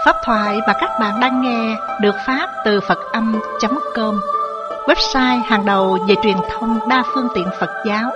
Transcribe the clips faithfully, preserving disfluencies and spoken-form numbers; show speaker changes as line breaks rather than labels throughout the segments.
Pháp thoại mà các bạn đang nghe được phát từ Phật Âm chấm com, website hàng đầu về truyền thông đa phương tiện Phật giáo.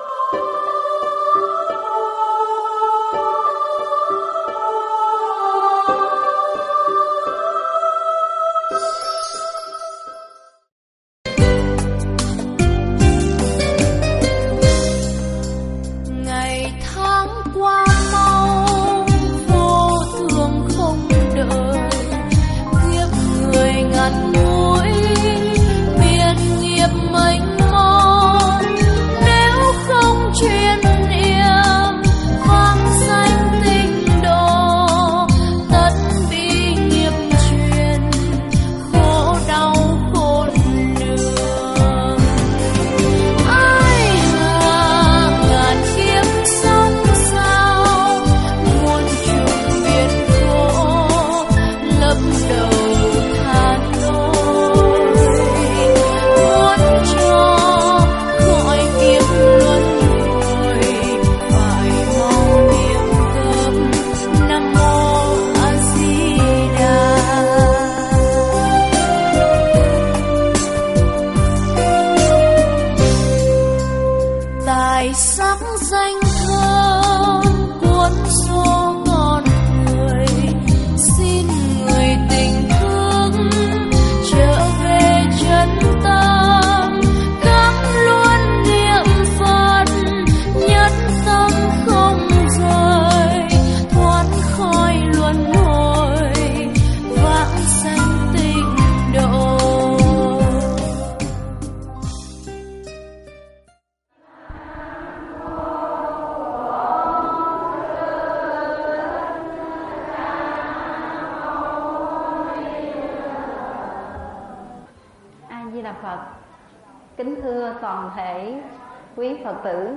Kính thưa toàn thể quý Phật tử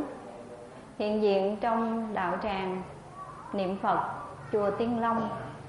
hiện diện trong đạo tràng niệm Phật chùa Tiên Long.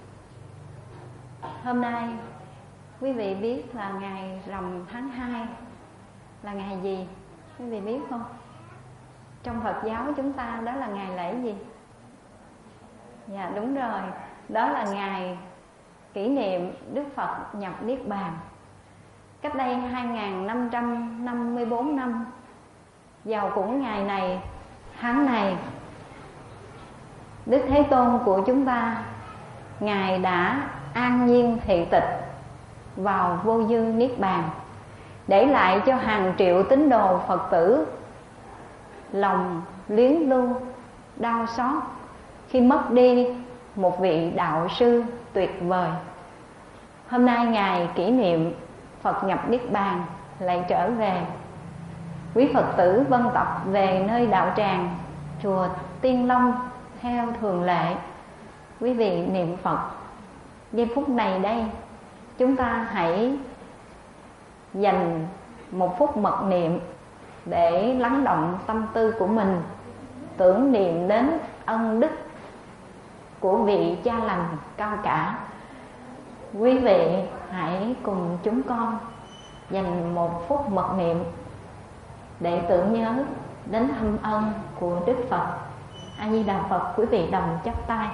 Hôm nay quý vị biết là ngày rằm tháng hai là ngày gì? Quý vị biết không? Trong Phật giáo chúng ta đó là ngày lễ gì? Dạ đúng rồi, đó là ngày kỷ niệm Đức Phật nhập Niết Bàn. Cách đây hai nghìn năm trăm năm mươi bốn năm, vào cũng ngày này, tháng này, Đức Thế Tôn của chúng ta, Ngài đã an nhiên thị tịch vào vô dư Niết Bàn, để lại cho hàng triệu tín đồ Phật tử lòng luyến lưu, đau xót khi mất đi một vị đạo sư tuyệt vời. Hôm nay Ngài kỷ niệm Phật nhập Niết Bàn lại trở về. Quý Phật tử vân tập về nơi đạo tràng chùa Tiên Long theo thường lệ. Quý vị niệm Phật. Giây phút này đây, chúng ta hãy dành một phút mật niệm để lắng động tâm tư của mình, tưởng niệm đến ân đức của vị cha lành cao cả. Quý vị hãy cùng chúng con dành một phút mật niệm để tưởng nhớ đến thâm ân của Đức Phật. A Di Đà Phật. Quý vị đồng chắp tay.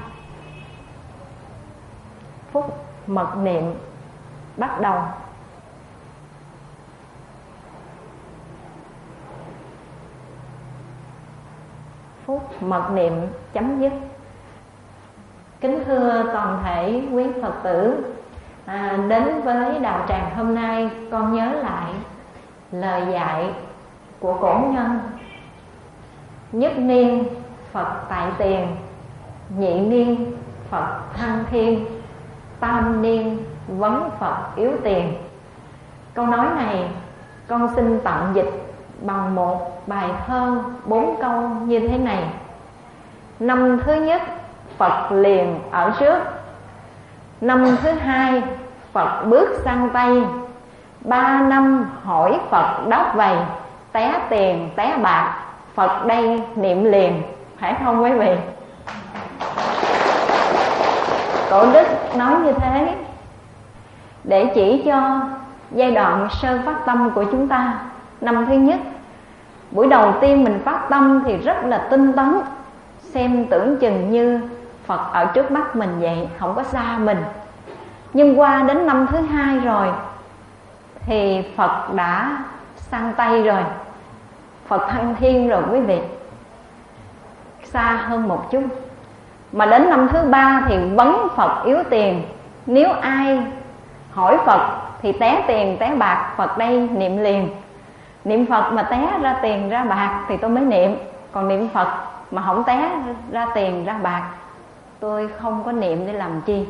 Phút mật niệm bắt đầu. Phút mật niệm chấm dứt. Kính thưa toàn thể quý Phật tử, à, đến với đạo tràng hôm nay, con nhớ lại lời dạy của cổ nhân: nhất niên Phật tại tiền, nhị niên Phật thăng thiên, tam niên vấn Phật yếu tiền. Câu nói này con xin tạm dịch bằng một bài thơ bốn câu như thế này: năm thứ nhất Phật liền ở trước, năm thứ hai Phật bước sang Tây, ba năm hỏi Phật đáp vầy, té tiền té bạc Phật đây niệm liền. Phải không quý vị? Cổ đức nói như thế để chỉ cho giai đoạn sơ phát tâm của chúng ta. Năm thứ nhất, buổi đầu tiên mình phát tâm thì rất là tinh tấn, xem tưởng chừng như Phật ở trước mắt mình vậy, không có xa mình. Nhưng qua đến năm thứ hai rồi thì Phật đã sang Tây rồi, Phật thăng thiên rồi quý vị, xa hơn một chút. Mà đến năm thứ ba thì vấn Phật yếu tiền. Nếu ai hỏi Phật thì té tiền té bạc, Phật đây niệm liền. Niệm Phật mà té ra tiền ra bạc thì tôi mới niệm. Còn niệm Phật mà không té ra tiền ra bạc, tôi không có niệm để làm chi.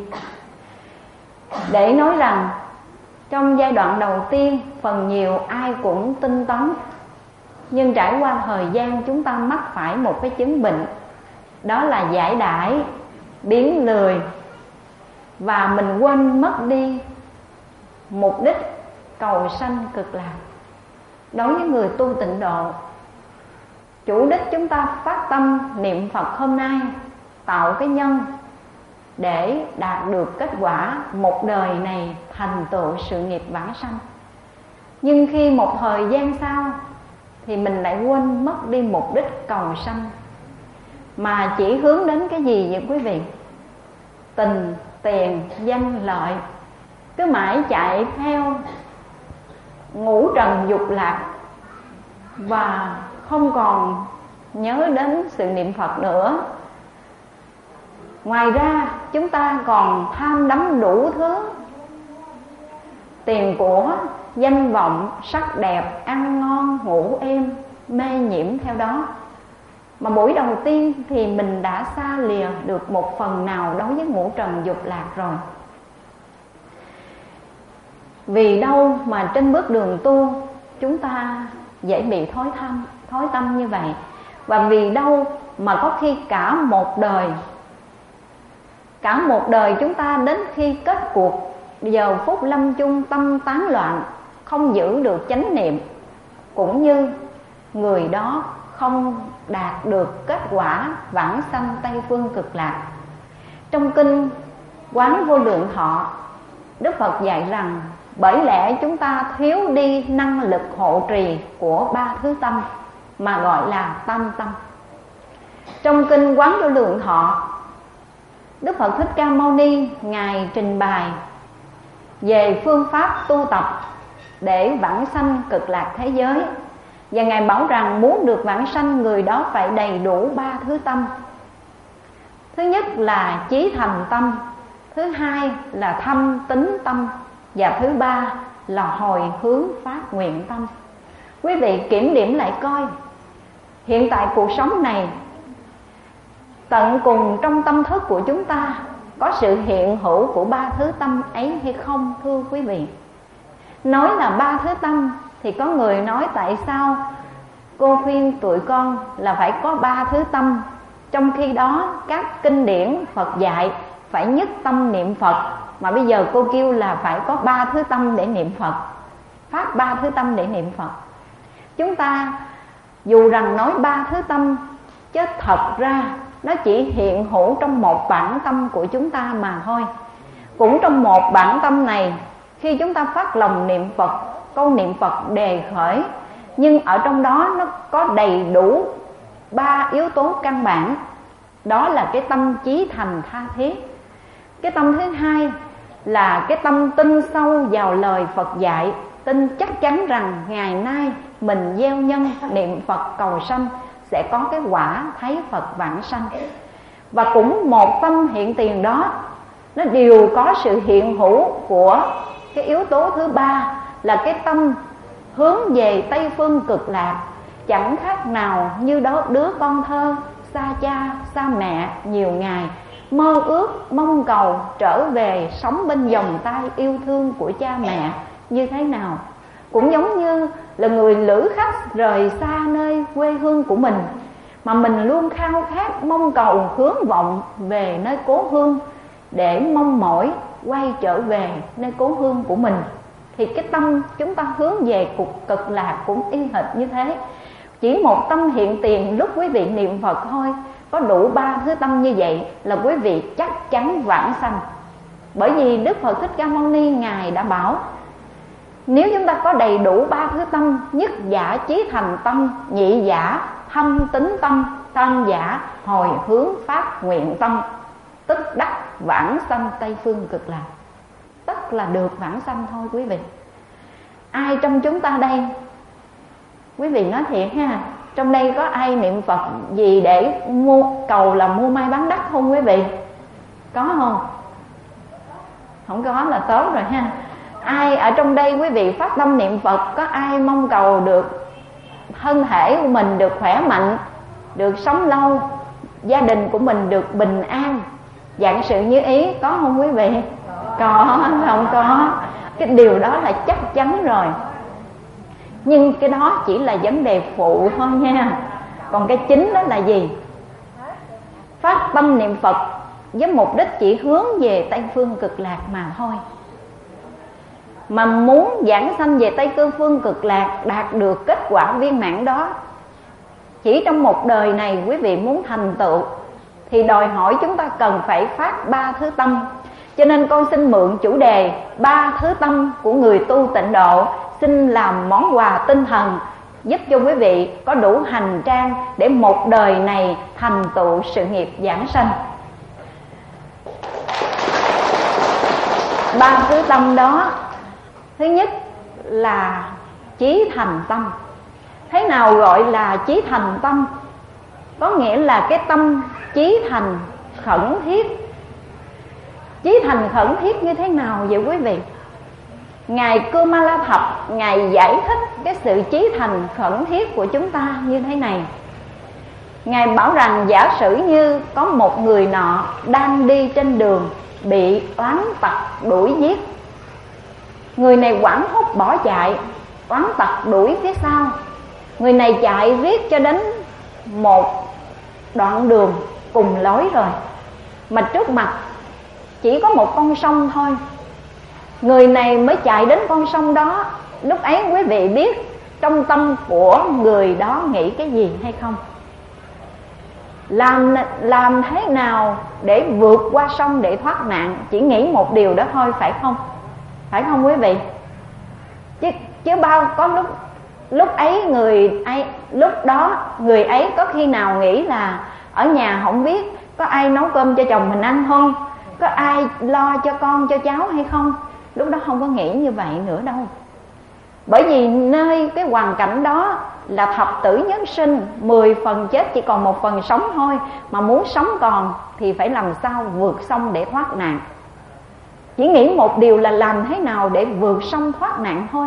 Để nói rằng trong giai đoạn đầu tiên phần nhiều ai cũng tinh tấn, nhưng trải qua thời gian chúng ta mắc phải một cái chứng bệnh, đó là giải đãi, biến lười, và mình quên mất đi mục đích cầu sanh cực lạc. Đối với người tu tịnh độ, chủ đích chúng ta phát tâm niệm Phật hôm nay, tạo cái nhân để đạt được kết quả một đời này thành tựu sự nghiệp vãng sanh. Nhưng khi một thời gian sau thì mình lại quên mất đi mục đích cầu sanh, mà chỉ hướng đến cái gì vậy quý vị? Tình, tiền, danh, lợi. Cứ mãi chạy theo ngũ trần dục lạc và không còn nhớ đến sự niệm Phật nữa. Ngoài ra chúng ta còn tham đắm đủ thứ: tiền của, danh vọng, sắc đẹp, ăn ngon, ngủ êm, mê nhiễm theo đó. Mà buổi đầu tiên thì mình đã xa lìa được một phần nào đối với ngũ trần dục lạc rồi. Vì đâu mà trên bước đường tu chúng ta dễ bị thối tâm, thối tâm như vậy? Và vì đâu mà có khi cả một đời Cả một đời chúng ta đến khi kết cuộc, giờ phút lâm chung tâm tán loạn, không giữ được chánh niệm, cũng như người đó không đạt được kết quả vãng sanh Tây phương cực lạc. Trong kinh Quán Vô Lượng Thọ, Đức Phật dạy rằng bởi lẽ chúng ta thiếu đi năng lực hộ trì của ba thứ tâm, mà gọi là tam tâm. Trong kinh Quán Vô Lượng Thọ, Đức Phật Thích Ca Mâu Ni Ngài trình bày về phương pháp tu tập để vãng sanh cực lạc thế giới. Và Ngài bảo rằng muốn được vãng sanh, người đó phải đầy đủ ba thứ tâm. Thứ nhất là chí thành tâm, thứ hai là thâm tín tâm, và thứ ba là hồi hướng phát nguyện tâm. Quý vị kiểm điểm lại coi, hiện tại cuộc sống này tận cùng trong tâm thức của chúng ta có sự hiện hữu của ba thứ tâm ấy hay không, thưa quý vị? Nói là ba thứ tâm thì có người nói tại sao cô khuyên tụi con là phải có ba thứ tâm, trong khi đó các kinh điển Phật dạy phải nhất tâm niệm Phật, mà bây giờ cô kêu là phải có ba thứ tâm để niệm Phật, phát ba thứ tâm để niệm Phật. Chúng ta dù rằng nói ba thứ tâm, chứ thật ra nó chỉ hiện hữu trong một bản tâm của chúng ta mà thôi. Cũng trong một bản tâm này, khi chúng ta phát lòng niệm Phật, câu niệm Phật đề khởi, nhưng ở trong đó nó có đầy đủ ba yếu tố căn bản. Đó là cái tâm chí thành tha thiết. Cái tâm thứ hai là cái tâm tin sâu vào lời Phật dạy, tin chắc chắn rằng ngày nay mình gieo nhân niệm Phật cầu sanh sẽ có cái quả thấy Phật vãng sanh. Và cũng một tâm hiện tiền đó, nó đều có sự hiện hữu của cái yếu tố thứ ba là cái tâm hướng về Tây phương cực lạc, chẳng khác nào như đó đứa con thơ xa cha xa mẹ nhiều ngày, mơ ước mong cầu trở về sống bên vòng tay yêu thương của cha mẹ như thế nào. Cũng giống như là người lữ khách rời xa nơi quê hương của mình, mà mình luôn khao khát mong cầu hướng vọng về nơi cố hương, để mong mỏi quay trở về nơi cố hương của mình. Thì cái tâm chúng ta hướng về cuộc cực lạc cũng y hệt như thế. Chỉ một tâm hiện tiền lúc quý vị niệm Phật thôi, có đủ ba thứ tâm như vậy là quý vị chắc chắn vãng sanh. Bởi vì Đức Phật Thích Ca Mâu Ni Ngài đã bảo, nếu chúng ta có đầy đủ ba thứ tâm, nhất giả chí thành tâm, nhị giả thâm tín tâm, tam giả hồi hướng phát nguyện tâm, tức đắc vãng sanh Tây phương cực lạc. tức là được vãng sanh thôi quý vị. Ai trong chúng ta đây, quý vị nói thiệt ha, trong đây có ai niệm Phật gì để mua cầu là mua may bán đắt không quý vị? Có không? Không có là tốt rồi ha. Ai ở trong đây quý vị phát tâm niệm Phật, có ai mong cầu được thân thể của mình được khỏe mạnh, được sống lâu, gia đình của mình được bình an, vạn sự như ý, có không quý vị? Có, không có. Cái điều đó là chắc chắn rồi. Nhưng cái đó chỉ là vấn đề phụ thôi nha. Còn cái chính đó là gì? Phát tâm niệm Phật với mục đích chỉ hướng về Tây Phương Cực Lạc mà thôi. Mà muốn giảng sanh về Tây Cư Phương Cực Lạc, đạt được kết quả viên mãn đó, chỉ trong một đời này quý vị muốn thành tựu, thì đòi hỏi chúng ta cần phải phát ba thứ tâm. Cho nên con xin mượn chủ đề ba thứ tâm của người tu tịnh độ, xin làm món quà tinh thần, giúp cho quý vị có đủ hành trang để một đời này thành tựu sự nghiệp giảng sanh. Ba thứ tâm đó, thứ nhất là chí thành tâm. Thế nào gọi là chí thành tâm? Có nghĩa là cái tâm chí thành khẩn thiết. Chí thành khẩn thiết như thế nào vậy quý vị? Ngài Kumala Thập, Ngài giải thích cái sự chí thành khẩn thiết của chúng ta như thế này. Ngài bảo rằng giả sử như có một người nọ đang đi trên đường, bị oán tặc đuổi giết. Người này hoảng hốt bỏ chạy, oán tặc đuổi phía sau. Người này chạy riết cho đến một đoạn đường cùng lối rồi, mà trước mặt chỉ có một con sông thôi. Người này mới chạy đến con sông đó. Lúc ấy quý vị biết trong tâm của người đó nghĩ cái gì hay không? Làm, làm thế nào để vượt qua sông để thoát nạn? Chỉ nghĩ một điều đó thôi, phải không? Phải không quý vị? Chứ, chứ bao có lúc lúc ấy người ấy lúc đó người ấy có khi nào nghĩ là ở nhà không biết có ai nấu cơm cho chồng mình ăn không, có ai lo cho con cho cháu hay không? Lúc đó không có nghĩ như vậy nữa đâu. Bởi vì nơi cái hoàn cảnh đó là thập tử nhất sinh, mười phần chết chỉ còn một phần sống thôi. Mà muốn sống còn thì phải làm sao vượt sông để thoát nạn. Chỉ nghĩ một điều là làm thế nào để vượt sông thoát nạn thôi.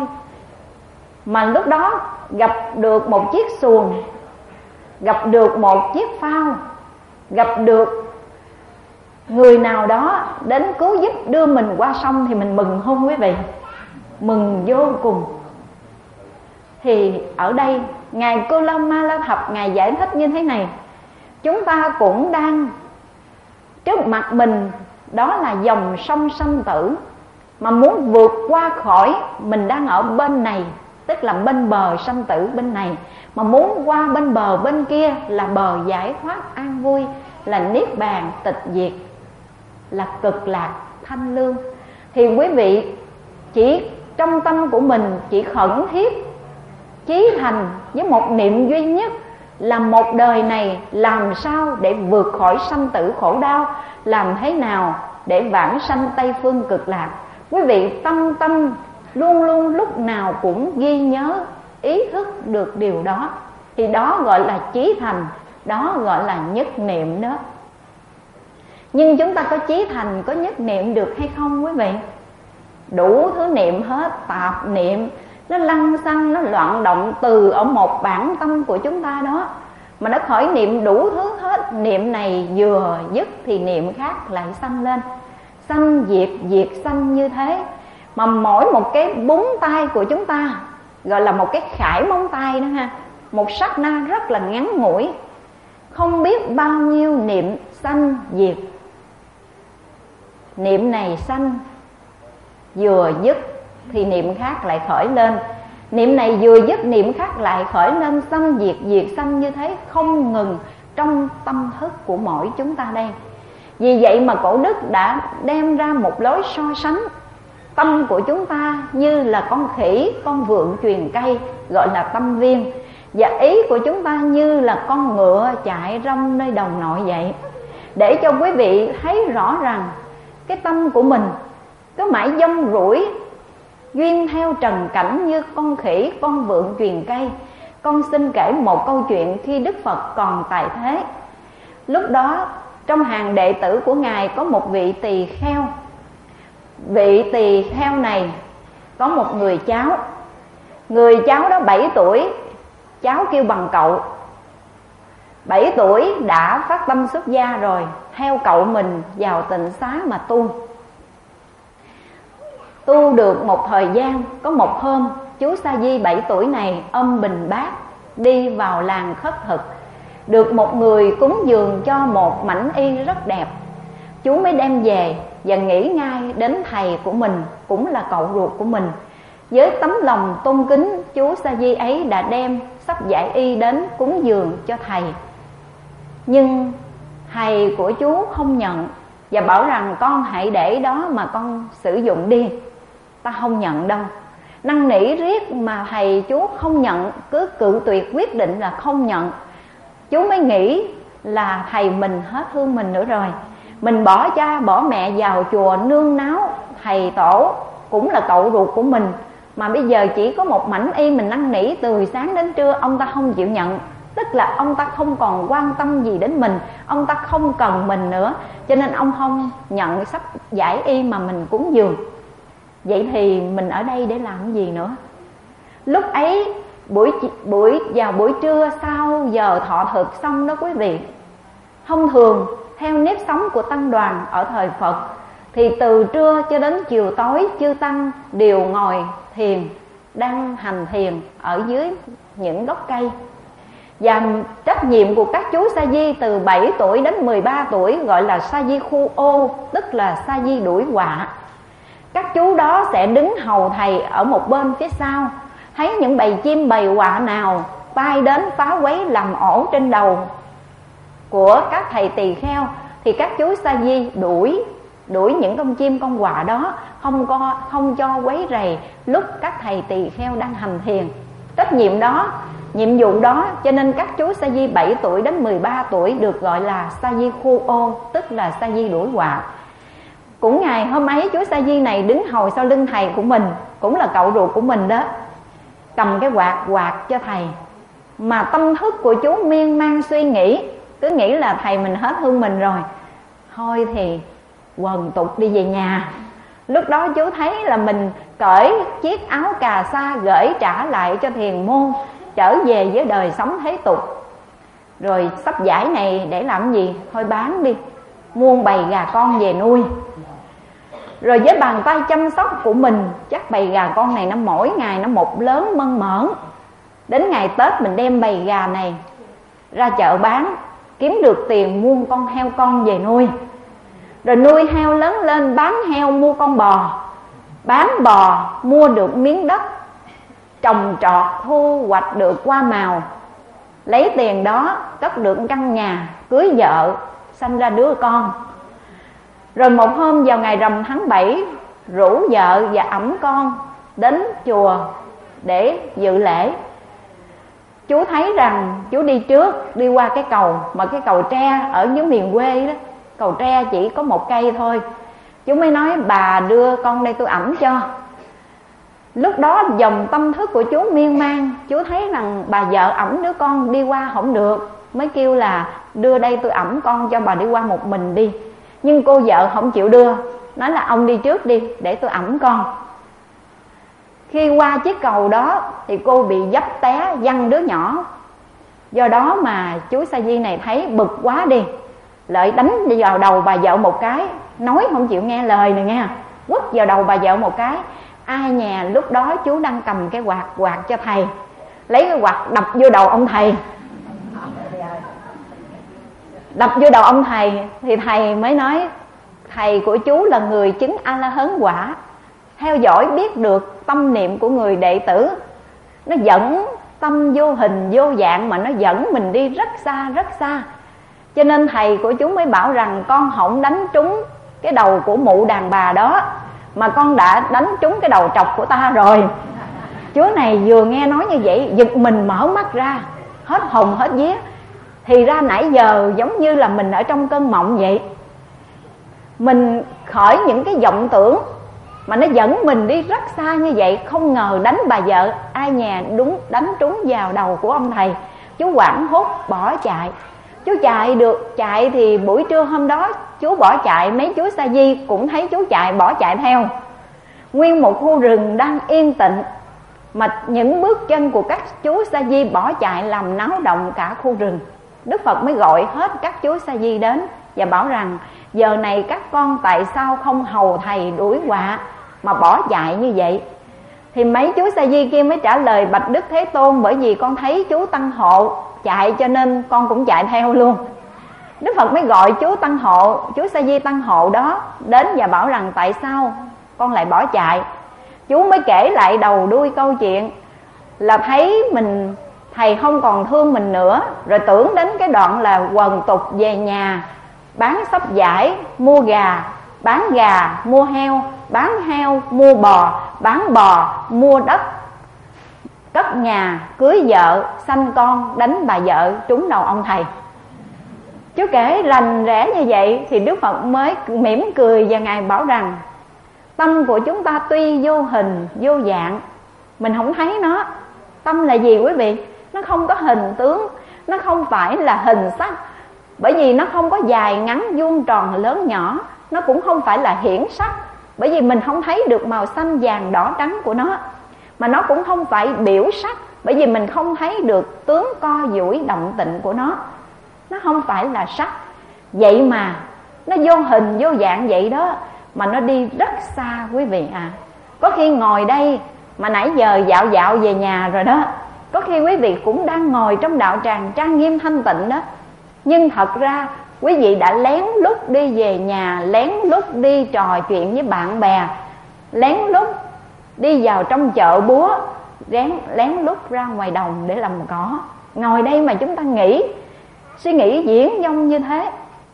Mà lúc đó gặp được một chiếc xuồng, gặp được một chiếc phao, gặp được người nào đó đến cứu giúp đưa mình qua sông thì mình mừng không quý vị? Mừng vô cùng. Thì ở đây Ngài Kumala Thập Ngài giải thích như thế này. Chúng ta cũng đang trước mặt mình đó là dòng sông sanh tử, mà muốn vượt qua khỏi, mình đang ở bên này, tức là bên bờ sanh tử bên này, mà muốn qua bên bờ bên kia là bờ giải thoát an vui, là niết bàn tịch diệt, là cực lạc thanh lương. Thì quý vị chỉ trong tâm của mình chỉ khẩn thiết chí thành với một niệm duy nhất là một đời này làm sao để vượt khỏi sanh tử khổ đau, làm thế nào để vãng sanh Tây Phương Cực Lạc. Quý vị tâm tâm luôn luôn lúc nào cũng ghi nhớ, ý thức được điều đó, thì đó gọi là chí thành, đó gọi là nhất niệm đó. Nhưng chúng ta có chí thành, có nhất niệm được hay không quý vị? Đủ thứ niệm hết, tạp niệm nó lăng xăng, nó loạn động từ ở một bản tâm của chúng ta đó, mà nó khởi niệm đủ thứ hết. Niệm này vừa dứt thì niệm khác lại sanh lên, sanh diệt diệt sanh như thế. Mà mỗi một cái búng tay của chúng ta gọi là một cái khải móng tay đó ha, một sát na rất là ngắn ngủi, không biết bao nhiêu niệm sanh diệt. Niệm này sanh, vừa dứt thì niệm khác lại khởi lên, niệm này vừa dứt niệm khác lại khởi lên, sanh diệt diệt sanh như thế không ngừng trong tâm thức của mỗi chúng ta đây. Vì vậy mà Cổ Đức đã đem ra một lối so sánh tâm của chúng ta như là con khỉ, con vượn truyền cây, gọi là tâm viên, và ý của chúng ta như là con ngựa chạy rong nơi đồng nội vậy, để cho quý vị thấy rõ rằng cái tâm của mình cứ mãi dông rủi duyên theo trần cảnh như con khỉ con vượn truyền cây. Con xin kể một câu chuyện khi Đức Phật còn tại thế. Lúc đó trong hàng đệ tử của Ngài có một vị tỳ kheo. Vị tỳ kheo này có một người cháu. Người cháu đó bảy tuổi, cháu kêu bằng cậu. Bảy tuổi đã phát tâm xuất gia rồi, theo cậu mình vào tịnh xá mà tu. Tu được một thời gian, có một hôm chú Sa Di bảy tuổi này ôm bình bát đi vào làng khất thực, được một người cúng dường cho một mảnh y rất đẹp. Chú mới đem về và nghĩ ngay đến thầy của mình, cũng là cậu ruột của mình. Với tấm lòng tôn kính, chú Sa Di ấy đã đem sắp giải y đến cúng dường cho thầy. Nhưng thầy của chú không nhận và bảo rằng con hãy để đó mà con sử dụng đi, ta không nhận đâu. Năn nỉ riết mà thầy chú không nhận, cứ cự tuyệt quyết định là không nhận. Chú mới nghĩ là thầy mình hết thương mình nữa rồi. Mình bỏ cha bỏ mẹ vào chùa nương náu thầy tổ, cũng là cậu ruột của mình, mà bây giờ chỉ có một mảnh y mình năn nỉ từ sáng đến trưa, ông ta không chịu nhận. Tức là ông ta không còn quan tâm gì đến mình, ông ta không cần mình nữa, cho nên ông không nhận sắp giải y mà mình cúng dường. Vậy thì mình ở đây để làm gì nữa? Lúc ấy buổi buổi vào buổi trưa sau giờ thọ thực xong đó quý vị, thông thường theo nếp sống của tăng đoàn ở thời Phật thì từ trưa cho đến chiều tối chư tăng đều ngồi thiền, đang hành thiền ở dưới những gốc cây. Và trách nhiệm của các chú Sa Di từ bảy tuổi đến mười ba tuổi gọi là Sa Di khu ô, tức là Sa Di đuổi quạ. Các chú đó sẽ đứng hầu thầy ở một bên phía sau. Thấy những bầy chim bầy quạ nào bay đến phá quấy làm ổ trên đầu của các thầy tỳ kheo thì các chú Sa Di đuổi đuổi những con chim con quạ đó, không có không cho quấy rầy lúc các thầy tỳ kheo đang hành thiền. Trách nhiệm đó, nhiệm vụ đó, cho nên các chú Sa Di bảy tuổi đến mười ba tuổi được gọi là Sa Di khu ô, tức là Sa Di đuổi quạ. Cũng ngày hôm ấy chú Sa Di này đứng hầu sau lưng thầy của mình, cũng là cậu ruột của mình đó, cầm cái quạt quạt cho thầy. Mà tâm thức của chú miên man suy nghĩ, cứ nghĩ là thầy mình hết thương mình rồi, thôi thì quần tục đi về nhà. Lúc đó chú thấy là mình cởi chiếc áo cà sa gửi trả lại cho thiền môn, trở về với đời sống thế tục. Rồi sắp giải này để làm gì? Thôi bán đi, mua bầy gà con về nuôi. Rồi với bàn tay chăm sóc của mình, chắc bầy gà con này nó mỗi ngày nó một lớn mơn mởn. Đến ngày Tết mình đem bầy gà này ra chợ bán, kiếm được tiền mua con heo con về nuôi. Rồi nuôi heo lớn lên, bán heo mua con bò, bán bò mua được miếng đất, trồng trọt thu hoạch được hoa màu. Lấy tiền đó cất được căn nhà, cưới vợ, sanh ra đứa con. Rồi một hôm vào ngày rằm tháng bảy, rủ vợ và ẵm con đến chùa để dự lễ. Chú thấy rằng chú đi trước, đi qua cái cầu, mà cái cầu tre ở dưới miền quê đó, cầu tre chỉ có một cây thôi. Chú mới nói bà đưa con đây tôi ẵm cho. Lúc đó dòng tâm thức của chú miên man, chú thấy rằng bà vợ ẵm đứa con đi qua không được, mới kêu là đưa đây tôi ẵm con cho bà đi qua một mình đi. Nhưng cô vợ không chịu đưa, nói là ông đi trước đi để tôi ẵm con. Khi qua chiếc cầu đó thì cô bị dấp té văng đứa nhỏ. Do đó mà chú Sa Di này thấy bực quá đi, lại đánh vào đầu bà vợ một cái, nói không chịu nghe lời này nghe, quất vào đầu bà vợ một cái. Ai nhà lúc đó chú đang cầm cái quạt quạt cho thầy, lấy cái quạt đập vô đầu ông thầy. Đập vô đầu ông thầy thì thầy mới nói, thầy của chú là người chứng A-la-hán quả, theo dõi biết được tâm niệm của người đệ tử. Nó dẫn tâm vô hình vô dạng mà nó dẫn mình đi rất xa rất xa. Cho nên thầy của chú mới bảo rằng con không đánh trúng cái đầu của mụ đàn bà đó, mà con đã đánh trúng cái đầu trọc của ta rồi. Chú này vừa nghe nói như vậy giật mình mở mắt ra, hết hồn hết vía. Thì ra nãy giờ giống như là mình ở trong cơn mộng vậy. Mình khởi những cái vọng tưởng mà nó dẫn mình đi rất xa như vậy. Không ngờ đánh bà vợ ai nhà đúng đánh trúng vào đầu của ông thầy. Chú hoảng hốt bỏ chạy. Chú chạy được, chạy thì buổi trưa hôm đó chú bỏ chạy, mấy chú sa di cũng thấy chú chạy, bỏ chạy theo. Nguyên một khu rừng đang yên tĩnh, mà những bước chân của các chú sa di bỏ chạy làm náo động cả khu rừng. Đức Phật mới gọi hết các chú sa di đến và bảo rằng giờ này các con tại sao không hầu thầy đuổi quạ mà bỏ chạy như vậy? Thì mấy chú sa di kia mới trả lời: bạch Đức Thế Tôn, bởi vì con thấy chú Tăng Hộ chạy cho nên con cũng chạy theo luôn. Đức Phật mới gọi chú Tăng Hộ, chú sa di Tăng Hộ đó đến và bảo rằng tại sao con lại bỏ chạy. Chú mới kể lại đầu đuôi câu chuyện, là thấy mình thầy không còn thương mình nữa, rồi tưởng đến cái đoạn là quần tục về nhà, bán sắp vải mua gà, bán gà mua heo, bán heo mua bò, bán bò mua đất, cất nhà, cưới vợ, sanh con, đánh bà vợ trúng đầu ông thầy. Chú kể rành rẽ như vậy thì Đức Phật mới mỉm cười và Ngài bảo rằng tâm của chúng ta tuy vô hình vô dạng, mình không thấy nó. Tâm là gì quý vị? Nó không có hình tướng, nó không phải là hình sắc, bởi vì nó không có dài ngắn vuông tròn lớn nhỏ. Nó cũng không phải là hiển sắc, bởi vì mình không thấy được màu xanh vàng đỏ trắng của nó. Mà nó cũng không phải biểu sắc, bởi vì mình không thấy được tướng co duỗi động tịnh của nó. Nó không phải là sắc. Vậy mà nó vô hình vô dạng vậy đó, mà nó đi rất xa quý vị à. Có khi ngồi đây mà nãy giờ dạo dạo về nhà rồi đó. Có khi quý vị cũng đang ngồi trong đạo tràng trang nghiêm thanh tịnh đó, nhưng thật ra quý vị đã lén lút đi về nhà, lén lút đi trò chuyện với bạn bè, lén lút đi vào trong chợ búa, lén, lén lút ra ngoài đồng để làm cỏ. Ngồi đây mà chúng ta nghĩ, suy nghĩ diễn dông như thế.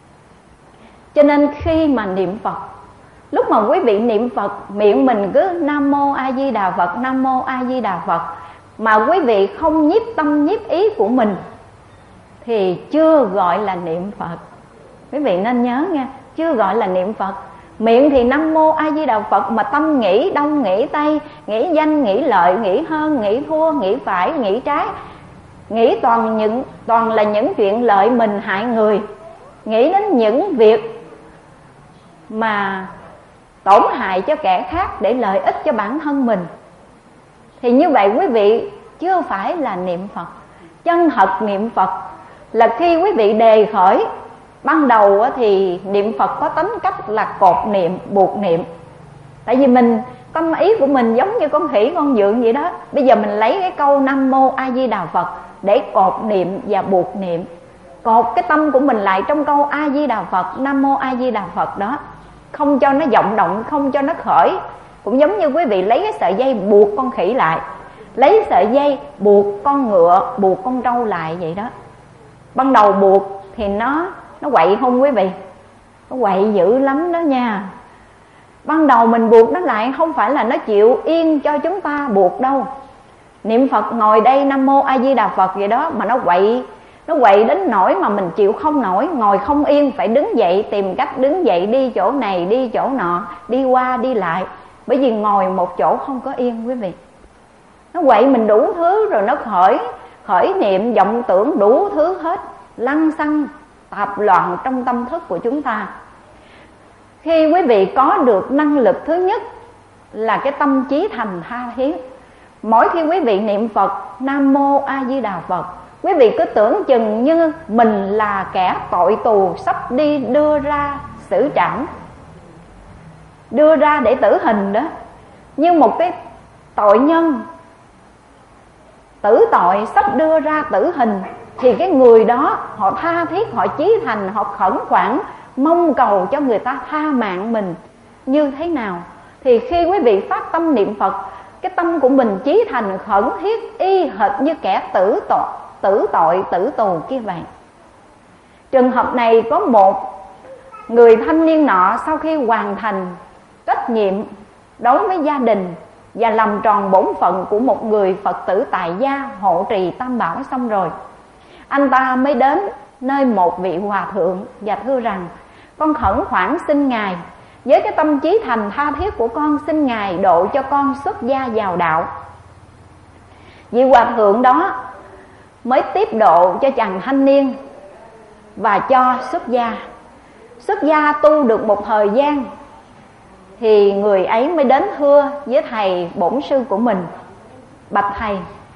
Cho nên khi mà niệm Phật, lúc mà quý vị niệm Phật, miệng mình cứ Nam Mô A Di Đà Phật, Nam Mô A Di Đà Phật, mà quý vị không nhiếp tâm nhiếp ý của mình thì chưa gọi là niệm Phật. Quý vị nên nhớ nha, chưa gọi là niệm Phật. Miệng thì Nam Mô A Di Đà Phật, mà tâm nghĩ đông nghĩ tây, nghĩ danh, nghĩ lợi, nghĩ hơn, nghĩ thua, nghĩ phải, nghĩ trái, nghĩ toàn những toàn là những chuyện lợi mình hại người, nghĩ đến những việc mà tổn hại cho kẻ khác để lợi ích cho bản thân mình. Thì như vậy quý vị chưa phải là niệm Phật. Chân thật niệm Phật là khi quý vị đề khởi. Ban đầu thì niệm Phật có tính cách là cột niệm, buộc niệm. Tại vì mình, tâm ý của mình giống như con khỉ con vượn vậy đó. Bây giờ mình lấy cái câu Nam Mô A Di Đà Phật để cột niệm và buộc niệm. Cột cái tâm của mình lại trong câu A Di Đà Phật, Nam Mô A Di Đà Phật đó, không cho nó vọng động, không cho nó khởi. Cũng giống như quý vị lấy cái sợi dây buộc con khỉ lại, lấy sợi dây buộc con ngựa, buộc con trâu lại vậy đó. Ban đầu buộc thì nó nó quậy không quý vị? Nó quậy dữ lắm đó nha. Ban đầu mình buộc nó lại không phải là nó chịu yên cho chúng ta buộc đâu. Niệm Phật ngồi đây Nam Mô A Di Đà Phật vậy đó, mà nó quậy, nó quậy đến nỗi mà mình chịu không nổi, ngồi không yên, phải đứng dậy, tìm cách đứng dậy, đi chỗ này đi chỗ nọ, đi qua đi lại. Bởi vì ngồi một chỗ không có yên quý vị. Nó quậy mình đủ thứ, rồi nó khởi khởi niệm vọng tưởng đủ thứ hết, lăng xăng tạp loạn trong tâm thức của chúng ta. Khi quý vị có được năng lực thứ nhất là cái tâm trí thành tha thiết. Mỗi khi quý vị niệm Phật Nam Mô A Di Đà Phật, quý vị cứ tưởng chừng như mình là kẻ tội tù sắp đi đưa ra xử trảm, đưa ra để tử hình đó. Như một cái tội nhân tử tội sắp đưa ra tử hình, thì cái người đó họ tha thiết, họ chí thành, họ khẩn khoản mong cầu cho người ta tha mạng mình như thế nào. Thì khi quý vị phát tâm niệm Phật, cái tâm của mình chí thành khẩn thiết y hệt như kẻ tử tội, tử tội tử tù kia vậy. Trường hợp này có một người thanh niên nọ, sau khi hoàn thành trách nhiệm đối với gia đình và làm tròn bổn phận của một người Phật tử tại gia hộ trì Tam Bảo xong rồi, anh ta mới đến nơi một vị hòa thượng và thưa rằng: con khẩn khoản xin Ngài Với cái tâm chí thành tha thiết của con, xin Ngài độ cho con xuất gia vào đạo. Vị hòa thượng đó mới tiếp độ cho chàng thanh niên và cho xuất gia. Xuất gia tu được một thời gian thì người ấy mới đến thưa với thầy bổn sư của mình: bạch thầy,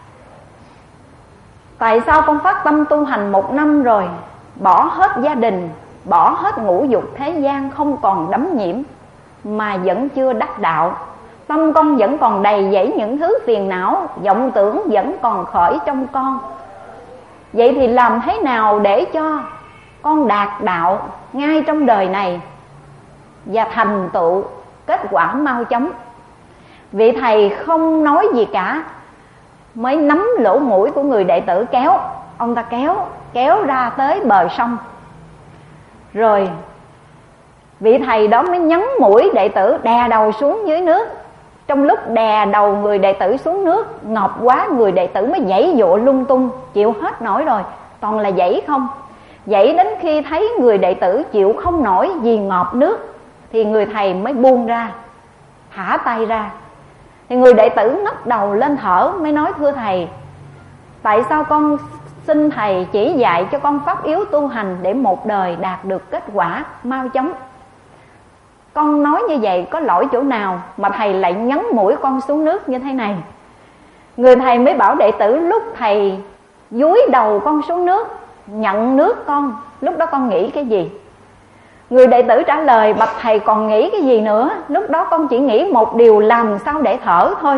tại sao con phát tâm tu hành một năm rồi, bỏ hết gia đình, bỏ hết ngũ dục thế gian, không còn đắm nhiễm, mà vẫn chưa đắc đạo? Tâm con vẫn còn đầy dẫy những thứ phiền não, vọng tưởng vẫn còn khởi trong con. Vậy thì làm thế nào để cho con đạt đạo ngay trong đời này và thành tựu kết quả mau chóng? Vị thầy không nói gì cả, mới nắm lỗ mũi của người đệ tử kéo. Ông ta kéo, kéo ra tới bờ sông. Rồi vị thầy đó mới nhấn mũi đệ tử đè đầu xuống dưới nước. Trong lúc đè đầu người đệ tử xuống nước, ngợp quá, người đệ tử mới giãy giụa lung tung, chịu hết nổi rồi, toàn là giãy không. Giãy đến khi thấy người đệ tử chịu không nổi vì ngợp nước thì người thầy mới buông ra, thả tay ra. Thì người đệ tử ngóc đầu lên thở, mới nói: thưa thầy, tại sao con xin thầy chỉ dạy cho con pháp yếu tu hành để một đời đạt được kết quả mau chóng? Con nói như vậy có lỗi chỗ nào mà thầy lại nhấn mũi con xuống nước như thế này? Người thầy mới bảo đệ tử: lúc thầy dúi đầu con xuống nước, nhận nước con, lúc đó con nghĩ cái gì? Người đệ tử trả lời: bạch thầy, còn nghĩ cái gì nữa? Lúc đó con chỉ nghĩ một điều, làm sao để thở thôi.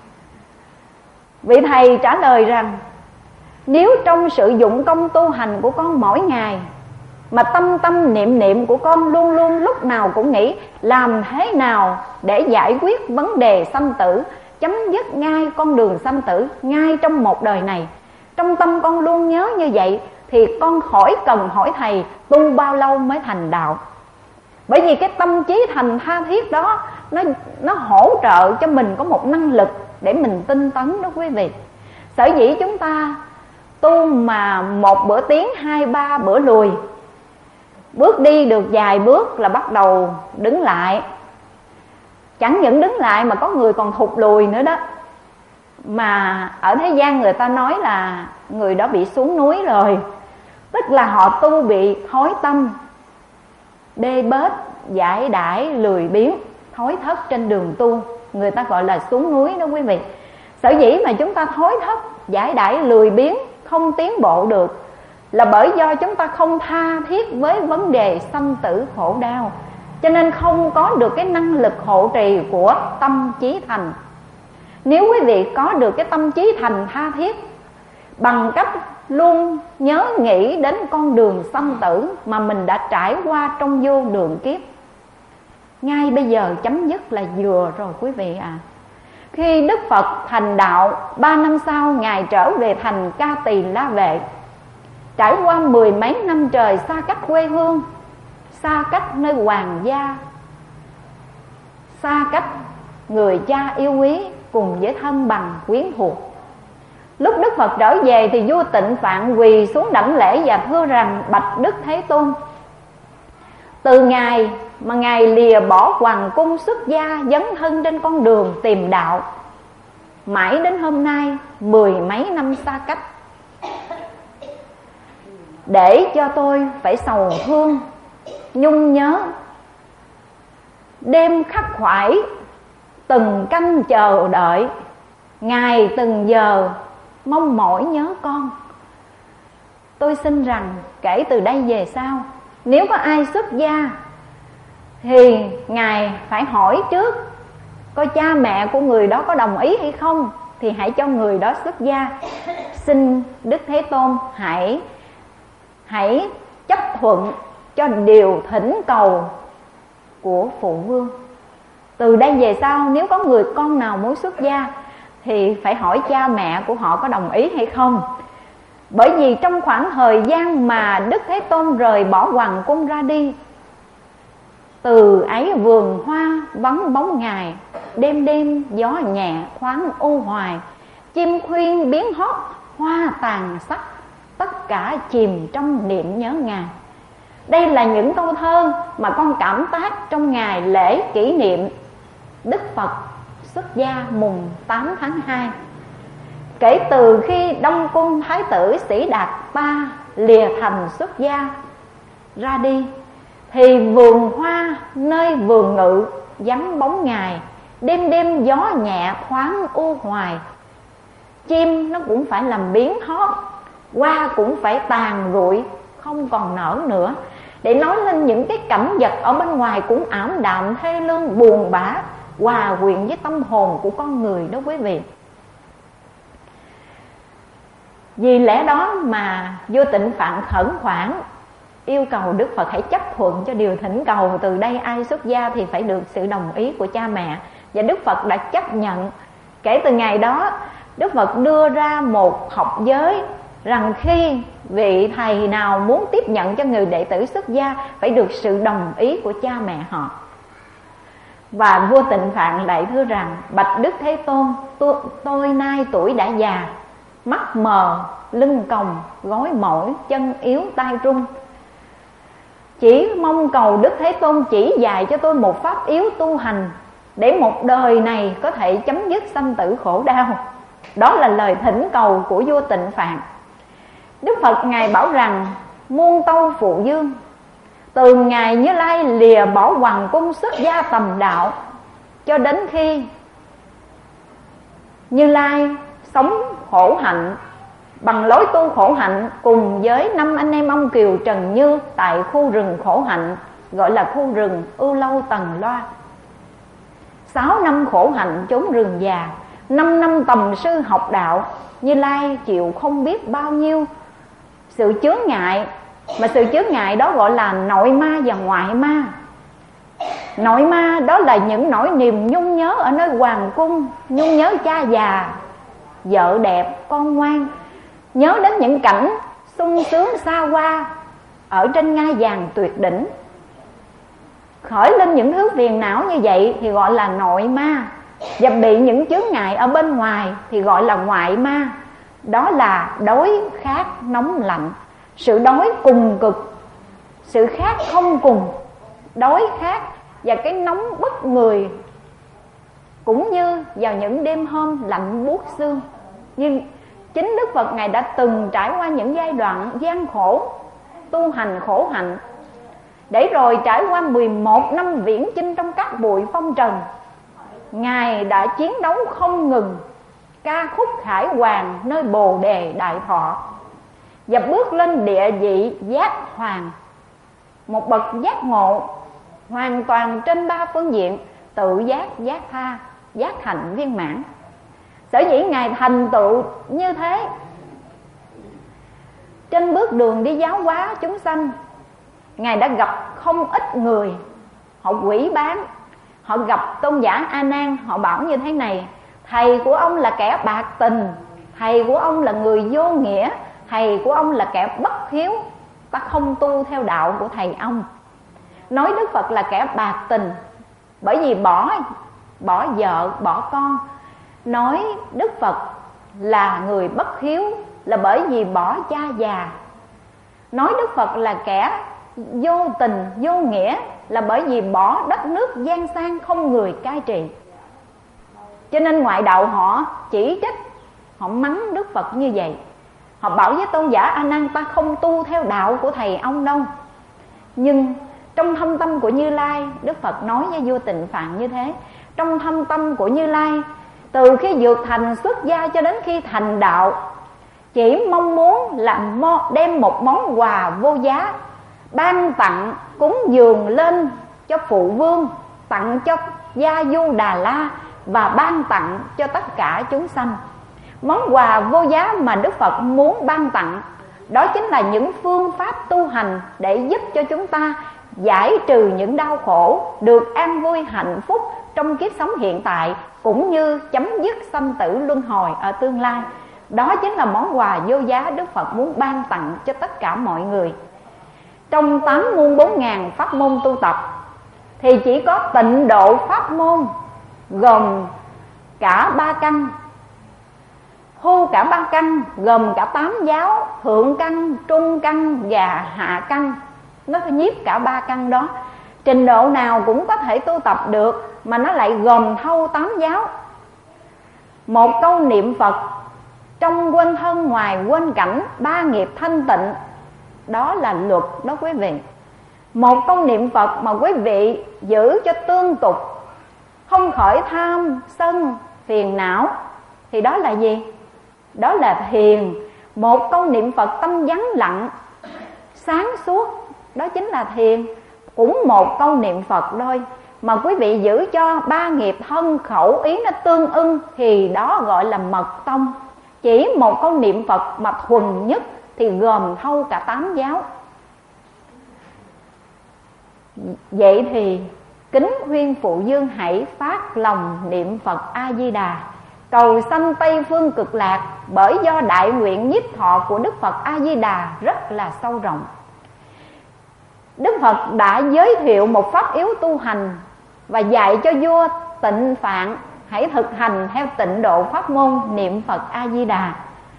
Vị thầy trả lời rằng: nếu trong sự dụng công tu hành của con mỗi ngày mà tâm tâm niệm niệm của con luôn luôn lúc nào cũng nghĩ làm thế nào để giải quyết vấn đề sanh tử, chấm dứt ngay con đường sanh tử ngay trong một đời này, trong tâm con luôn nhớ như vậy, thì con khỏi cần hỏi thầy tu bao lâu mới thành đạo. Bởi vì cái tâm trí thành tha thiết đó, nó, nó hỗ trợ cho mình có một năng lực để mình tinh tấn đó quý vị. Sở dĩ chúng ta tu mà một bữa tiến, hai ba bữa lùi, bước đi được vài bước là bắt đầu đứng lại. Chẳng những đứng lại mà có người còn thụt lùi nữa đó. Mà ở thế gian người ta nói là người đó bị xuống núi rồi, tức là họ tu bị thói tâm, đê bết, giải đãi, lười biếng, thối thất trên đường tu, người ta gọi là xuống núi đó quý vị. Sở dĩ mà chúng ta thối thất, giải đãi, lười biếng, không tiến bộ được là bởi do chúng ta không tha thiết với vấn đề sanh tử khổ đau, cho nên không có được cái năng lực hộ trì của tâm chí thành. Nếu quý vị có được cái tâm chí thành tha thiết bằng cách luôn nhớ nghĩ đến con đường sanh tử mà mình đã trải qua trong vô lượng kiếp, ngay bây giờ chấm dứt là vừa rồi quý vị ạ. À, khi Đức Phật thành đạo, ba năm sau Ngài trở về thành Ca Tỳ La Vệ. Trải qua mười mấy năm trời xa cách quê hương, xa cách nơi hoàng gia, xa cách người cha yêu quý cùng với thân bằng quyến thuộc. Lúc Đức Phật trở về thì vua Tịnh Phạn quỳ xuống đảnh lễ và thưa rằng: bạch Đức Thế Tôn, từ ngày mà Ngài lìa bỏ hoàng cung xuất gia, dấn thân trên con đường tìm đạo, mãi đến hôm nay mười mấy năm xa cách, để cho tôi phải sầu thương, nhung nhớ, đêm khắc khoải, từng canh chờ đợi, ngày từng giờ mong mỏi nhớ con. Tôi xin rằng kể từ đây về sau, nếu có ai xuất gia thì Ngài phải hỏi trước coi cha mẹ của người đó có đồng ý hay không, thì hãy cho người đó xuất gia. Xin Đức Thế Tôn hãy hãy chấp thuận cho điều thỉnh cầu của phụ vương. Từ đây về sau nếu có người con nào muốn xuất gia thì phải hỏi cha mẹ của họ có đồng ý hay không. Bởi vì trong khoảng thời gian mà Đức Thế Tôn rời bỏ hoàng cung ra đi, từ ấy vườn hoa vắng bóng Ngài, đêm đêm gió nhẹ thoáng u hoài, chim khuyên biến hót, hoa tàn sắc, tất cả chìm trong niệm nhớ Ngài. Đây là những câu thơ mà con cảm tác trong ngày lễ kỷ niệm Đức Phật xuất gia mùng tám tháng hai. Kể từ khi Đông Cung Thái tử Sĩ Đạt Ta lìa thành xuất gia ra đi, thì vườn hoa nơi vườn ngự vắng bóng Ngài, đêm đêm gió nhẹ thoáng u hoài. Chim nó cũng phải làm biến hót, hoa cũng phải tàn rụi không còn nở nữa, để nói lên những cái cảnh vật ở bên ngoài cũng ảm đạm thê lương buồn bã, hòa quyện với tâm hồn của con người đó quý vị. Vì lẽ đó mà Vua Tịnh Phạn khẩn khoản yêu cầu Đức Phật hãy chấp thuận cho điều thỉnh cầu, từ đây ai xuất gia thì phải được sự đồng ý của cha mẹ. Và Đức Phật đã chấp nhận. Kể từ ngày đó, Đức Phật đưa ra một học giới rằng khi vị thầy nào muốn tiếp nhận cho người đệ tử xuất gia phải được sự đồng ý của cha mẹ họ. Và vua Tịnh Phạn lại thưa rằng: bạch Đức Thế Tôn, tôi, tôi nay tuổi đã già, mắt mờ, lưng còng, gối mỏi, chân yếu, tay run. Chỉ mong cầu Đức Thế Tôn chỉ dạy cho tôi một pháp yếu tu hành, để một đời này có thể chấm dứt sanh tử khổ đau. Đó là lời thỉnh cầu của vua Tịnh Phạn. Đức Phật Ngài bảo rằng: muôn tâu phụ dương, từ ngày Như Lai lìa bỏ hoàng cung xuất gia tầm đạo, cho đến khi Như Lai sống khổ hạnh bằng lối tu khổ hạnh cùng với năm anh em ông Kiều Trần Như tại khu rừng khổ hạnh, gọi là khu rừng Ưu Lâu Tần Loa. Sáu năm khổ hạnh chốn rừng già, năm năm tầm sư học đạo, Như Lai chịu không biết bao nhiêu sự chướng ngại. Mà sự chướng ngại đó gọi là nội ma và ngoại ma. Nội ma đó là những nỗi niềm nhung nhớ ở nơi hoàng cung, nhung nhớ cha già, vợ đẹp, con ngoan, nhớ đến những cảnh sung sướng xa hoa ở trên ngai vàng tuyệt đỉnh. Khởi lên những thứ phiền não như vậy thì gọi là nội ma. Và bị những chướng ngại ở bên ngoài thì gọi là ngoại ma. Đó là đối khát nóng lạnh, sự đói cùng cực, sự khát không cùng, đói khát và cái nóng bức người, cũng như vào những đêm hôm lạnh buốt xương. Nhưng chính Đức Phật Ngài đã từng trải qua những giai đoạn gian khổ, tu hành khổ hạnh, để rồi trải qua mười một năm viễn chinh trong các bụi phong trần. Ngài đã chiến đấu không ngừng, ca khúc khải hoàng nơi Bồ Đề Đại Thọ, và bước lên địa vị giác hoàng, một bậc giác ngộ hoàn toàn trên ba phương diện: tự giác, giác tha, giác thành viên mãn. Sở dĩ Ngài thành tựu như thế, trên bước đường đi giáo hóa chúng sanh, Ngài đã gặp không ít người, họ quỷ bán. Họ gặp tôn giả A Nan, họ bảo như thế này: thầy của ông là kẻ bạc tình, thầy của ông là người vô nghĩa, thầy của ông là kẻ bất hiếu, ta không tu theo đạo của thầy ông. Nói Đức Phật là kẻ bạc tình bởi vì bỏ bỏ vợ, bỏ con. Nói Đức Phật là người bất hiếu là bởi vì bỏ cha già. Nói Đức Phật là kẻ vô tình, vô nghĩa là bởi vì bỏ đất nước gian sang không người cai trị. Cho nên ngoại đạo họ chỉ trích, họ mắng Đức Phật như vậy. Họ bảo với tôn giả A Nan: ta không tu theo đạo của thầy ông đâu. Nhưng trong thâm tâm của Như Lai, Đức Phật nói với vua Tịnh Phạn như thế: trong thâm tâm của Như Lai, từ khi vượt thành xuất gia cho đến khi thành đạo, chỉ mong muốn làm đem một món quà vô giá, ban tặng cúng dường lên cho phụ vương, tặng cho Gia Du Đà La và ban tặng cho tất cả chúng sanh. Món quà vô giá mà Đức Phật muốn ban tặng đó chính là những phương pháp tu hành để giúp cho chúng ta giải trừ những đau khổ, được an vui hạnh phúc trong kiếp sống hiện tại, cũng như chấm dứt sanh tử luân hồi ở tương lai. Đó chính là món quà vô giá Đức Phật muốn ban tặng cho tất cả mọi người. Trong tám muôn bốn ngàn pháp môn tu tập thì chỉ có tịnh độ pháp môn gồm cả ba căn, thu cả ba căn, gồm cả tám giáo: thượng căn, trung căn và hạ căn, nó nhiếp cả ba căn đó. Trình độ nào cũng có thể tu tập được, mà nó lại gồm thâu tám giáo. Một câu niệm Phật trong quên thân ngoài quên cảnh, ba nghiệp thanh tịnh, đó là luật đó quý vị. Một câu niệm Phật mà quý vị giữ cho tương tục, không khởi tham sân phiền não, thì đó là gì? Đó là thiền. Một câu niệm Phật tâm vắng lặng sáng suốt, đó chính là thiền. Cũng một câu niệm Phật thôi mà quý vị giữ cho ba nghiệp thân khẩu ý nó tương ưng, thì đó gọi là mật tông. Chỉ một câu niệm Phật mà thuần nhất thì gồm thâu cả tám giáo. Vậy thì kính khuyên phụ dương hãy phát lòng niệm Phật A-di-đà, cầu sanh Tây phương cực lạc. Bởi do đại nguyện nhiếp thọ của Đức Phật A-di-đà rất là sâu rộng. Đức Phật đã giới thiệu một pháp yếu tu hành và dạy cho vua Tịnh Phạn hãy thực hành theo tịnh độ pháp môn niệm Phật A-di-đà.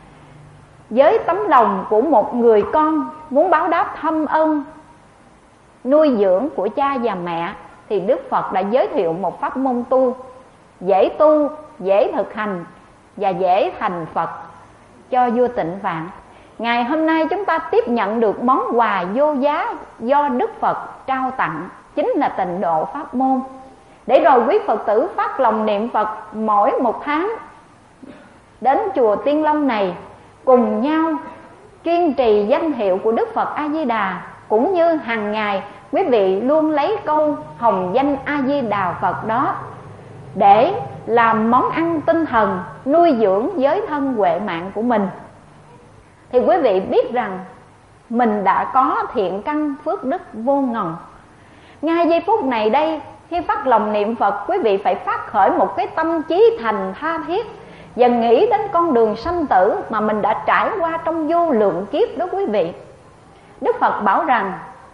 Với tấm lòng của một người con muốn báo đáp thâm ơn nuôi dưỡng của cha và mẹ, thì Đức Phật đã giới thiệu một pháp môn tu dễ tu, dễ thực hành và dễ thành Phật cho vua Tịnh Phạn. Ngày hôm nay chúng ta tiếp nhận được món quà vô giá do Đức Phật trao tặng, chính là tịnh độ pháp môn. Để rồi quý Phật tử phát lòng niệm Phật mỗi một tháng đến chùa Tiên Long này, cùng nhau kiên trì danh hiệu của Đức Phật A-di-đà. Cũng như hàng ngày quý vị luôn lấy câu hồng danh A-di-đà Phật đó để làm món ăn tinh thần, nuôi dưỡng giới thân huệ mạng của mình, thì quý vị biết rằng mình đã có thiện căn phước đức vô ngần. Ngay giây phút này đây, khi phát lòng niệm Phật, quý vị phải phát khởi một cái tâm trí thành tha thiết và nghĩ đến con đường sanh tử mà mình đã trải qua trong vô lượng kiếp đó quý vị. Đức Phật bảo rằng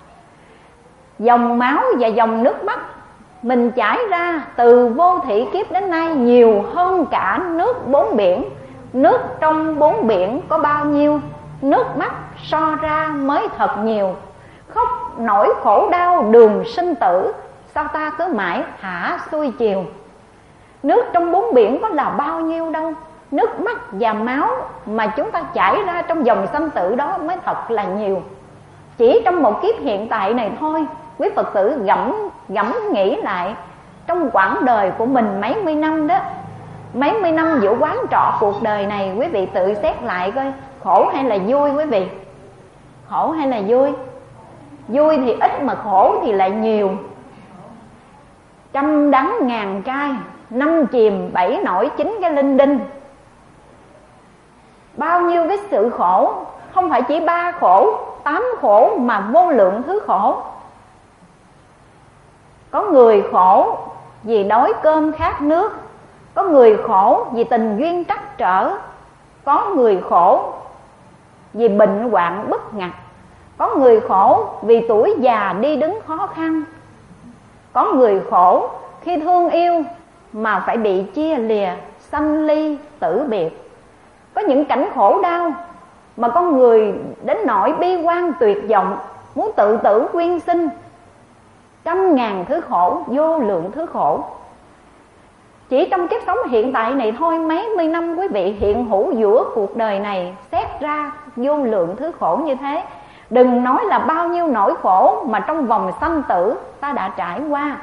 dòng máu và dòng nước mắt mình chảy ra từ vô thị kiếp đến nay nhiều hơn cả nước bốn biển. Nước trong bốn biển có bao nhiêu, nước mắt so ra mới thật nhiều. Khóc nỗi khổ đau đường sinh tử, sao ta cứ mãi thả xuôi chiều. Nước trong bốn biển có là bao nhiêu đâu, nước mắt và máu mà chúng ta chảy ra trong dòng sanh tử đó mới thật là nhiều. Chỉ trong một kiếp hiện tại này thôi, quý Phật tử gẫm gẫm nghĩ lại trong quãng đời của mình mấy mươi năm đó, mấy mươi năm giữa quán trọ cuộc đời này, quý vị tự xét lại coi, khổ hay là vui quý vị? Khổ hay là vui? Vui thì ít mà khổ thì lại nhiều. Trăm đắng ngàn cay, năm chìm bảy nổi chín cái linh đinh. Bao nhiêu cái sự khổ, không phải chỉ ba khổ, tám khổ mà vô lượng thứ khổ. Có người khổ vì đói cơm khát nước, có người khổ vì tình duyên trắc trở, có người khổ vì bệnh hoạn bất ngặt, có người khổ vì tuổi già đi đứng khó khăn, có người khổ khi thương yêu mà phải bị chia lìa, sanh ly tử biệt. Có những cảnh khổ đau mà con người đến nỗi bi quan tuyệt vọng, muốn tự tử quyên sinh. Trăm ngàn thứ khổ, vô lượng thứ khổ. Chỉ trong kiếp sống hiện tại này thôi, mấy mươi năm quý vị hiện hữu giữa cuộc đời này, xét ra vô lượng thứ khổ như thế. Đừng nói là bao nhiêu nỗi khổ mà trong vòng sanh tử ta đã trải qua.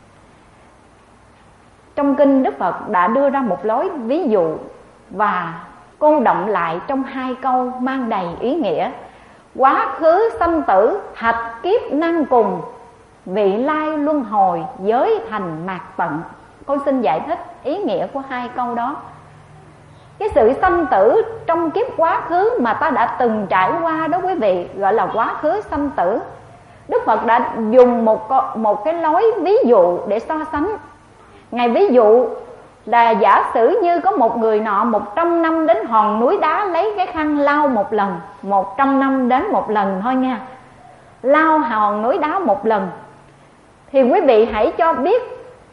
Trong kinh Đức Phật đã đưa ra một lối ví dụ và cô động lại trong hai câu mang đầy ý nghĩa. Quá khứ sanh tử thạch kiếp nan cùng, vị lai luân hồi giới thành mạt tận. Con xin giải thích ý nghĩa của hai câu đó. Cái sự sanh tử trong kiếp quá khứ mà ta đã từng trải qua đó quý vị, gọi là quá khứ sanh tử. Đức Phật đã dùng một, một cái lối ví dụ để so sánh. Ngài ví dụ là giả sử như có một người nọ một trăm năm đến hòn núi đá lấy cái khăn lau một lần. Một trăm năm đến một lần thôi nha, lau hòn núi đá một lần. Thì quý vị hãy cho biết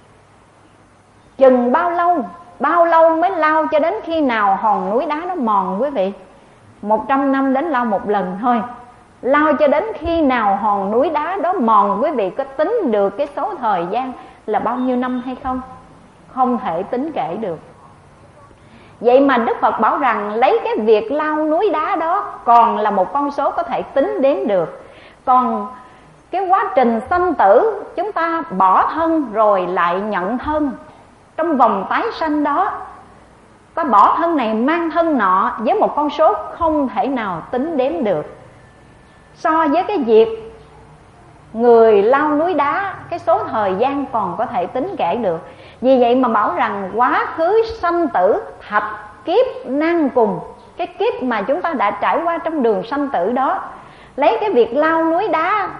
chừng bao lâu, bao lâu mới lau cho đến khi nào hòn núi đá nó mòn quý vị? Một trăm năm đến lau một lần thôi. Lau cho đến khi nào hòn núi đá đó mòn. Quý vị có tính được cái số thời gian là bao nhiêu năm hay không? Không thể tính kể được. Vậy mà Đức Phật bảo rằng lấy cái việc lau núi đá đó còn là một con số có thể tính đến được. Còn cái quá trình sanh tử, chúng ta bỏ thân rồi lại nhận thân, trong vòng tái sanh đó, ta bỏ thân này mang thân nọ với một con số không thể nào tính đếm được. So với cái việc người lau núi đá, cái số thời gian còn có thể tính kể được. Vì vậy mà bảo rằng quá khứ sanh tử thập kiếp nan cùng. Cái kiếp mà chúng ta đã trải qua trong đường sanh tử đó, lấy cái việc lau núi đá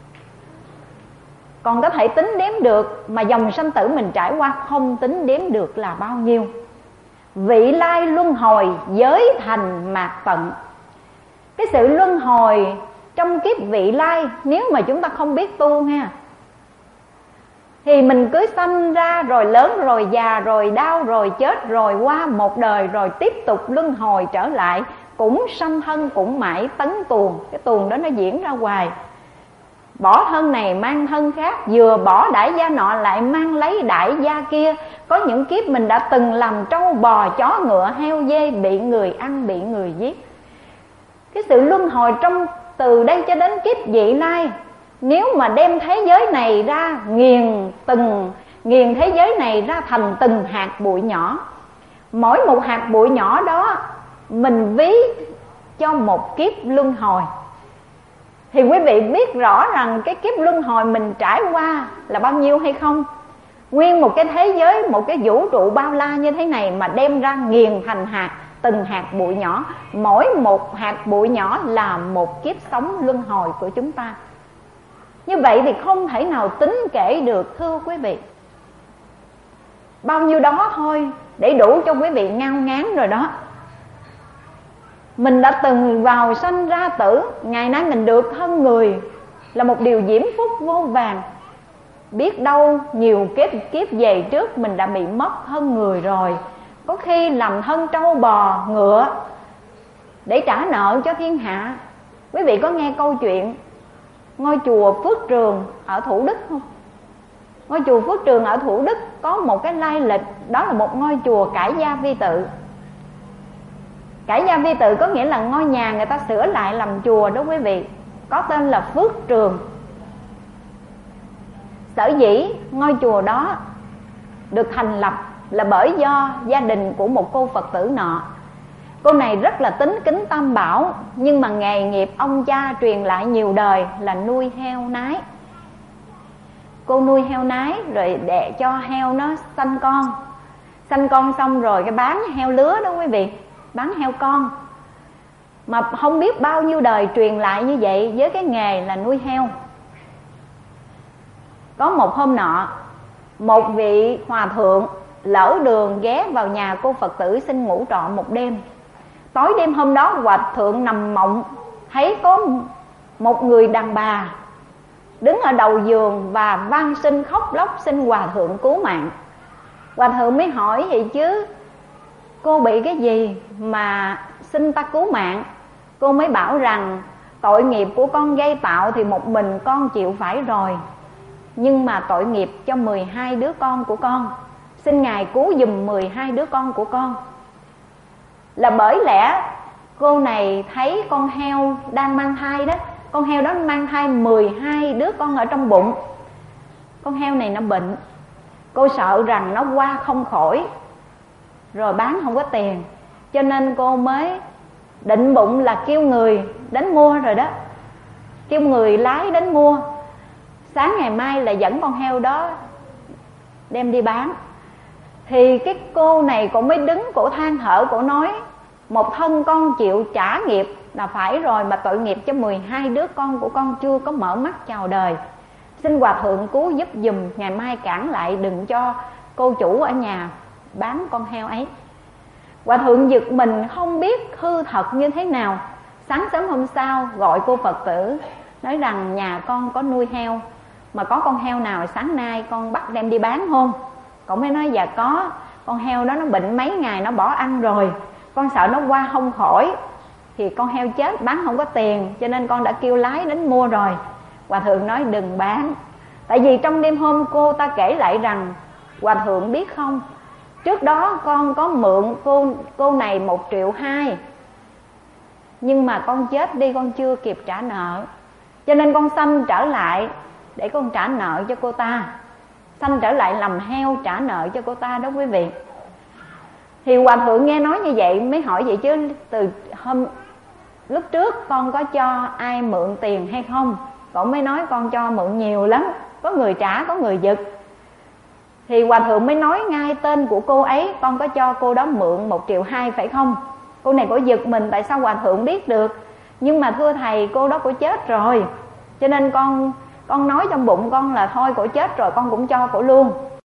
còn có thể tính đếm được, mà dòng sanh tử mình trải qua không tính đếm được là bao nhiêu. Vị lai luân hồi giới thành mạt tận. Cái sự luân hồi trong kiếp vị lai, nếu mà chúng ta không biết tu ha, thì mình cứ sanh ra rồi lớn rồi già rồi đau rồi chết rồi qua một đời rồi tiếp tục luân hồi trở lại, cũng sanh thân cũng mãi tấn tuồng. Cái tuồng đó nó diễn ra hoài, bỏ thân này mang thân khác, vừa bỏ đại gia nọ lại mang lấy đại gia kia. Có những kiếp mình đã từng làm trâu bò chó ngựa heo dê, bị người ăn bị người giết. Cái sự luân hồi trong từ đây cho đến kiếp vị lai, nếu mà đem thế giới này ra nghiền từng nghiền thế giới này ra thành từng hạt bụi nhỏ, mỗi một hạt bụi nhỏ đó mình ví cho một kiếp luân hồi, thì quý vị biết rõ rằng cái kiếp luân hồi mình trải qua là bao nhiêu hay không? Nguyên một cái thế giới, một cái vũ trụ bao la như thế này mà đem ra nghiền thành hạt, từng hạt bụi nhỏ, mỗi một hạt bụi nhỏ là một kiếp sống luân hồi của chúng ta. Như vậy thì không thể nào tính kể được, thưa quý vị. Bao nhiêu đó thôi để đủ cho quý vị ngao ngán rồi đó. Mình đã từng vào sanh ra tử, ngày nay mình được thân người là một điều diễm phúc vô vàn. Biết đâu nhiều kiếp kiếp về trước mình đã bị mất thân người rồi, có khi làm thân trâu bò ngựa để trả nợ cho thiên hạ. Quý vị có nghe câu chuyện ngôi chùa Phước Trường ở Thủ Đức không? Ngôi chùa Phước Trường ở Thủ Đức có một cái lai lịch, đó là một ngôi chùa cải gia vi tự. Cải gia vi tự có nghĩa là ngôi nhà người ta sửa lại làm chùa đó quý vị, có tên là Phước Trường. Sở dĩ ngôi chùa đó được thành lập là bởi do gia đình của một cô Phật tử nọ. Cô này rất là tín kính Tam Bảo, nhưng mà nghề nghiệp ông cha truyền lại nhiều đời là nuôi heo nái. Cô nuôi heo nái rồi để cho heo nó sanh con. Sanh con xong rồi cái bán heo lứa đó quý vị, bán heo con. Mà không biết bao nhiêu đời truyền lại như vậy với cái nghề là nuôi heo. Có một hôm nọ, một vị hòa thượng lỡ đường ghé vào nhà cô Phật tử xin ngủ trọ một đêm. Tối đêm hôm đó hòa thượng nằm mộng, thấy có một người đàn bà đứng ở đầu giường và van xin khóc lóc xin hòa thượng cứu mạng. Hòa thượng mới hỏi vậy chứ cô bị cái gì mà xin ta cứu mạng? Cô mới bảo rằng tội nghiệp của con gây tạo thì một mình con chịu phải rồi, nhưng mà tội nghiệp cho mười hai đứa con của con, xin Ngài cứu giùm mười hai đứa con của con. Là bởi lẽ cô này thấy con heo đang mang thai đó, con heo đó mang thai mười hai đứa con ở trong bụng. Con heo này nó bệnh, cô sợ rằng nó qua không khỏi rồi bán không có tiền, cho nên cô mới định bụng là kêu người đến mua rồi đó, kêu người lái đến mua. Sáng ngày mai là dẫn con heo đó đem đi bán. Thì cái cô này cô mới đứng, cổ than thở, cổ nói một thân con chịu trả nghiệp là phải rồi, mà tội nghiệp cho mười hai đứa con của con chưa có mở mắt chào đời. Xin hòa thượng cứu giúp giùm, ngày mai cản lại đừng cho cô chủ ở nhà bán con heo ấy. Hòa thượng giật mình không biết hư thật như thế nào. Sáng sớm hôm sau gọi cô Phật tử, nói rằng nhà con có nuôi heo, mà có con heo nào sáng nay con bắt đem đi bán không? Cậu mới nói dạ có, con heo đó nó bệnh mấy ngày nó bỏ ăn rồi, con sợ nó qua không khỏi thì con heo chết bán không có tiền, cho nên con đã kêu lái đến mua rồi. Hòa thượng nói đừng bán. Tại vì trong đêm hôm cô ta kể lại rằng, hòa thượng biết không, trước đó con có mượn cô cô này một triệu hai, nhưng mà con chết đi, con chưa kịp trả nợ, cho nên con sanh trở lại để con trả nợ cho cô ta, sanh trở lại làm heo trả nợ cho cô ta đó quý vị. Thì hòa thượng nghe nói như vậy mới hỏi vậy chứ từ hôm lúc trước con có cho ai mượn tiền hay không? Cậu mới nói con cho mượn nhiều lắm, có người trả có người giật. Thì hòa thượng mới nói ngay tên của cô ấy, con có cho cô đó mượn một triệu hai phải không? Cô này cô giật mình, tại sao hòa thượng biết được? Nhưng mà thưa thầy, cô đó cô chết rồi, cho nên con con nói trong bụng con là thôi cổ chết rồi con cũng cho cổ luôn.